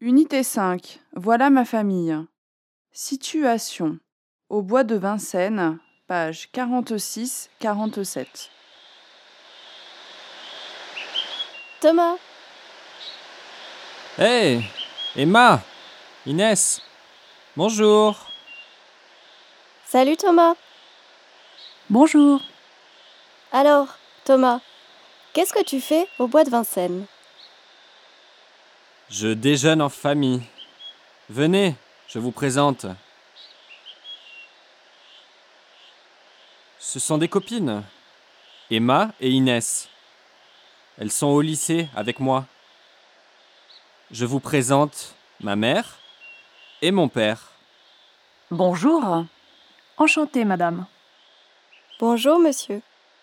Unité 5. Voilà ma famille. Situation. Au bois de Vincennes, page 46-47. Thomas, Hey, Emma, Inès, bonjour. salut Thomas. Bonjour. Alors, Thomas, qu'est-ce que tu fais au bois de Vincennes? Je déjeune en famille. Venez, je vous présente. Ce sont des copines, Emma et Inès. Elles sont au lycée avec moi. Je vous présente ma mère et mon père. Bonjour. Enchantée, madame. Bonjour monsieur.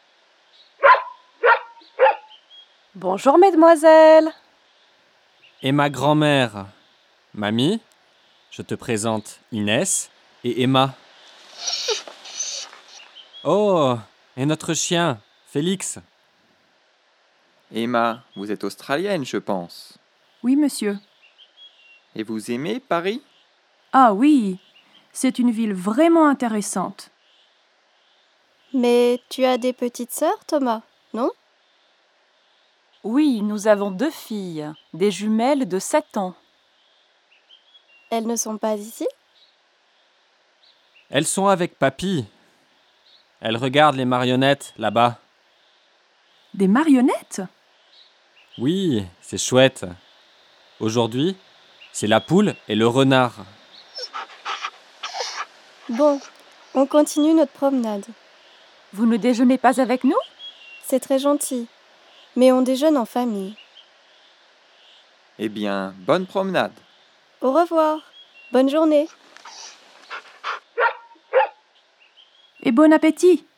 Bonjour, mesdemoiselles. Et ma grand-mère. Mamie, je te présente Inès et Emma. Oh, et notre chien, Félix. Emma, vous êtes australienne, je pense. Oui, monsieur. Et vous aimez Paris? Ah oui, c'est une ville vraiment intéressante. Mais tu as des petites sœurs, Thomas, non? Oui, nous avons 2 filles, des jumelles de 7 ans. Elles ne sont pas ici? Elles sont avec papy. Elles regardent les marionnettes là-bas. Des marionnettes? Oui, c'est chouette. Aujourd'hui, c'est la poule et le renard. Bon, on continue notre promenade. Vous ne déjeunez pas avec nous? C'est très gentil, mais on déjeune en famille. Eh bien, bonne promenade. Au revoir. Bonne journée. Et bon appétit!